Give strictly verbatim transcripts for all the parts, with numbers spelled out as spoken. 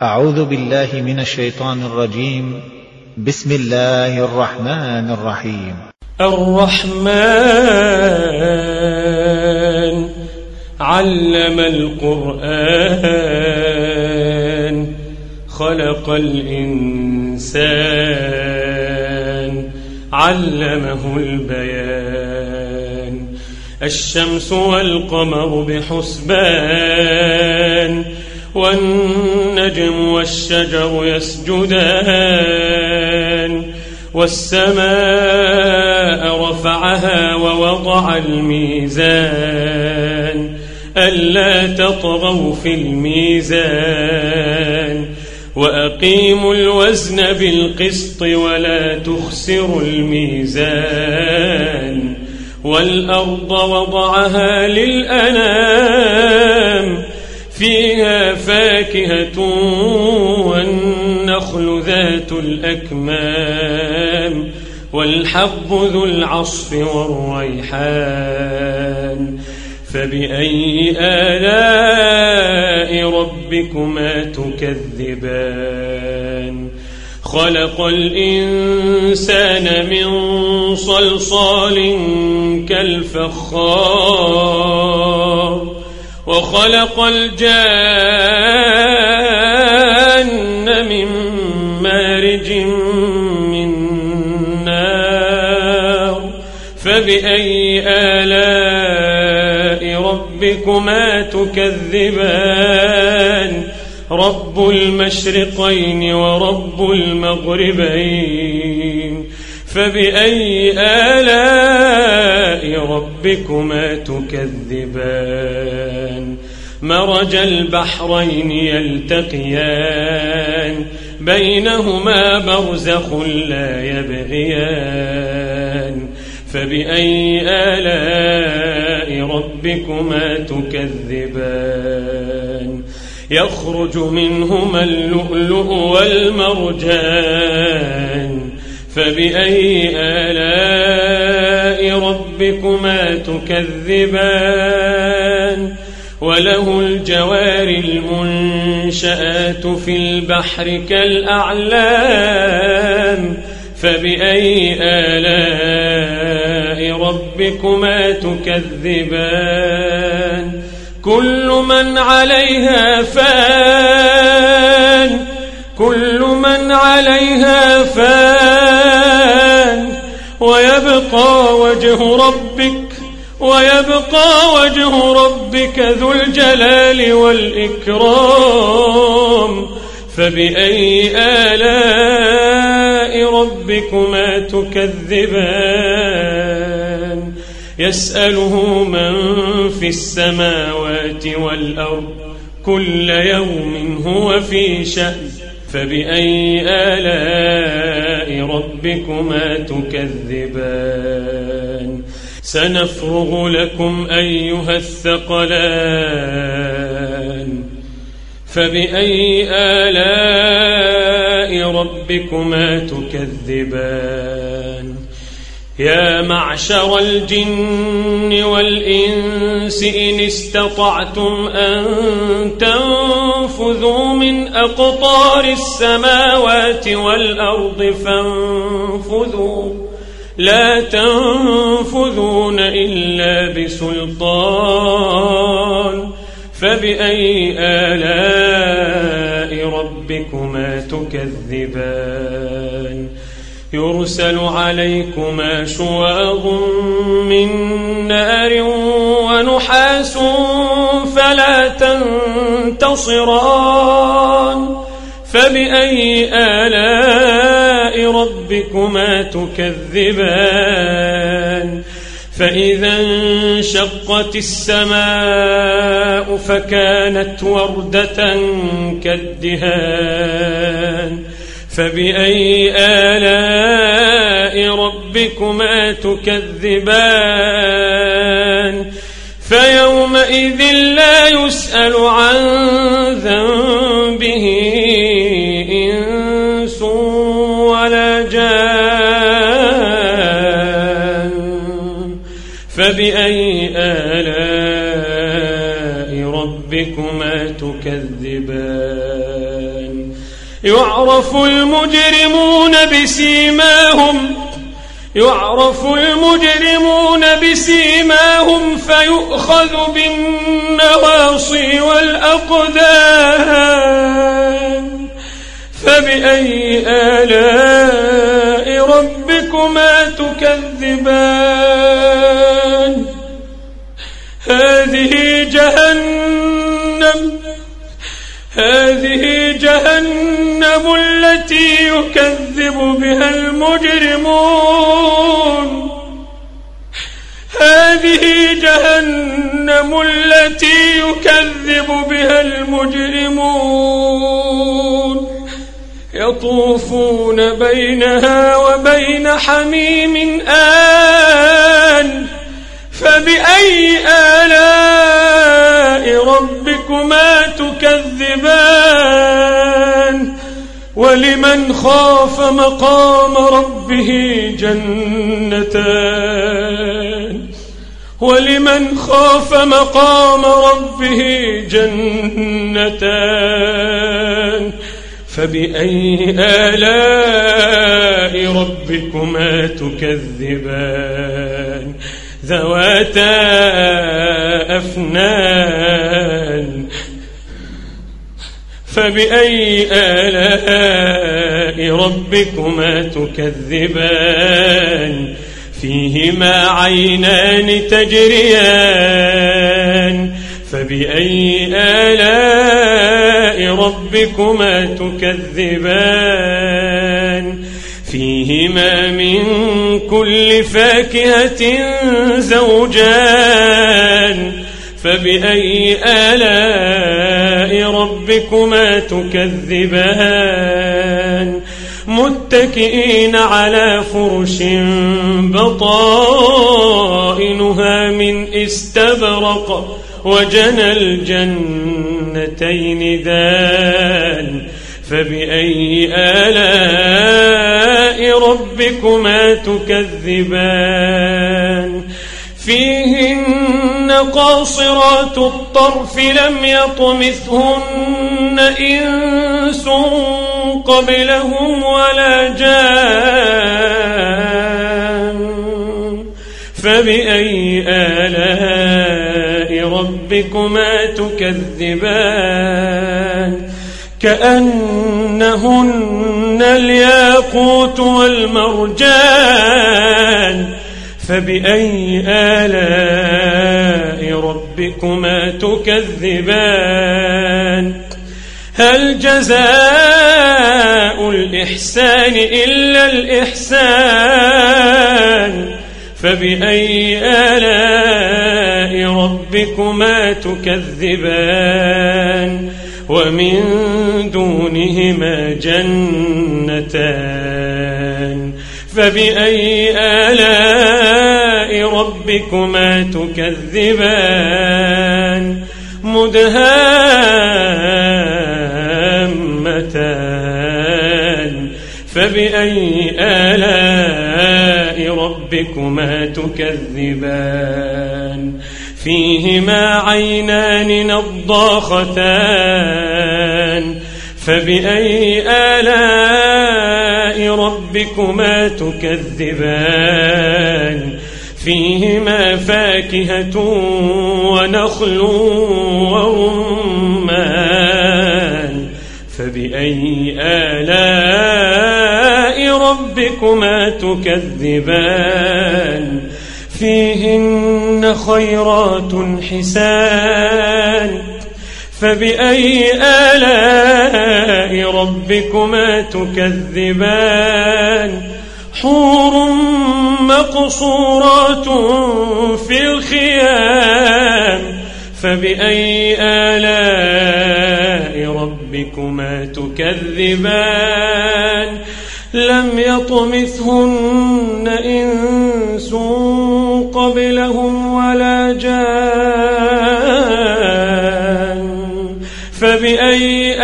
أعوذ بالله من الشيطان الرجيم. بسم الله الرحمن الرحيم. الرحمن علم القرآن خلق الإنسان علمه البيان. الشمس والقمر بحسبان والنجم والشجر يسجدان والسماء رفعها ووضع الميزان ألا تطغوا في الميزان وأقيموا الوزن بالقسط ولا تخسروا الميزان والأرض وضعها للأنام فيها فاكهة والنخل ذات الأكمام والحب ذو العصف والريحان. فبأي آلاء ربكما تكذبان؟ خلق الإنسان من صلصال كالفخار وخلق الجان من مارج من نار. فبأي آلاء ربكما تكذبان؟ رب المشرقين ورب المغربين. فبأي آلاء ربكما تكذبان؟ مرج البحرين يلتقيان بينهما برزخ لا يبغيان. فبأي آلاء ربكما تكذبان؟ يخرج منهما اللؤلؤ والمرجان. فبأي آلاء ربكما تكذبان؟ وله الجوار المنشآت في البحر كالأعلام. فبأي آلاء ربكما تكذبان؟ كل من عليها فان كل من عليها فان ويبقى وجه ربك ويبقى وجه ربك ذو الجلال والإكرام. فبأي آلاء ربكما تكذبان؟ يسأله من في السماوات والأرض كل يوم هو في شأن. فبأي آلاء ربكما تكذبان؟ سنفرغ لكم أيها الثقلان. فبأي آلاء ربكما تكذبان؟ يا معشر الجن والإنس إن استطعتم أن تنفذوا من أقطار السماوات والأرض فانفذوا لا تنفذون إلا بسلطان. فبأي آلاء ربكما تكذبان؟ يرسل عليكما شواظ من نار ونحاس فلا تنتصران. فبأي آلاء ربكما تكذبان؟ فإذا انشقت السماء فكانت وردة كالدهان. فبأي آلاء ربكما تكذبان؟ فيومئذ لا يسأل عن ذنبه إنس ولا جان. فبأي آلاء ربكما تكذبان؟ يعرف المجرمون بسيماهم يعرف المجرمون بسيماهم فيؤخذ بالنواصي والأقدام فبأي آلاء ربكما تكذبان هذه جهنم هذه جهنم التي يكذب بها المجرمون هذه جهنم التي يكذب بها المجرمون يطوفون بينها وبين حميم آن فبأي آلاء ربكما تكذبان ولمن خاف مقام ربه جنتان ولمن خاف مقام ربه جنتان فبأي آلاء ربكما تكذبان ذواتا أفنان فبأي آلاء ربكما تكذبان فيهما عينان تجريان فبأي آلاء ربكما تكذبان فيهما من كل فاكهة زوجان فبأي آلاء ربكما تكذبان متكئين على فرش بطائنها من استبرق وجنى الجنتين دان فبأي آلاء ربكما تكذبان فيهن قاصرات الطرف لم يطمثهن إنس قبلهم ولا جان فبأي آلاء ربكما تكذبان كأنهن الياقوت والمرجان فبأي آلاء ربكما تكذبان هل جزاء الإحسان إلا الإحسان فبأي آلاء ربكما تكذبان ومن دونهما جنتان فبأي آلاء ربكما تكذبان مدهامتان فبأي آلاء ربكما تكذبان فيهما عينان نضاختان فبأي آلاء ربكما تكذبان فيهما فاكهة ونخل ورمان فبأي آلاء ربكما تكذبان فيهن خيرات حسان فبأي آلاء ربكما تكذبان حور مقصورات في الخيام فبأي آلاء ربكما تكذبان لم يطمثهن إنس قبلهم ولا جان فبأي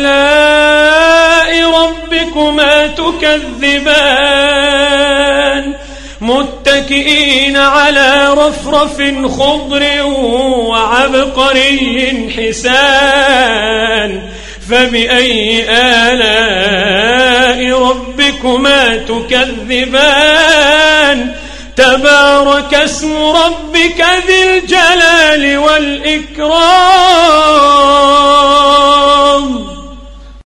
آلاء ربكما تكذبان متكئين على رفرف خضر وعبقري حسان فبأي آلاء ربكما تكذبان تبارك اسم ربك ذي الجلال والإكرام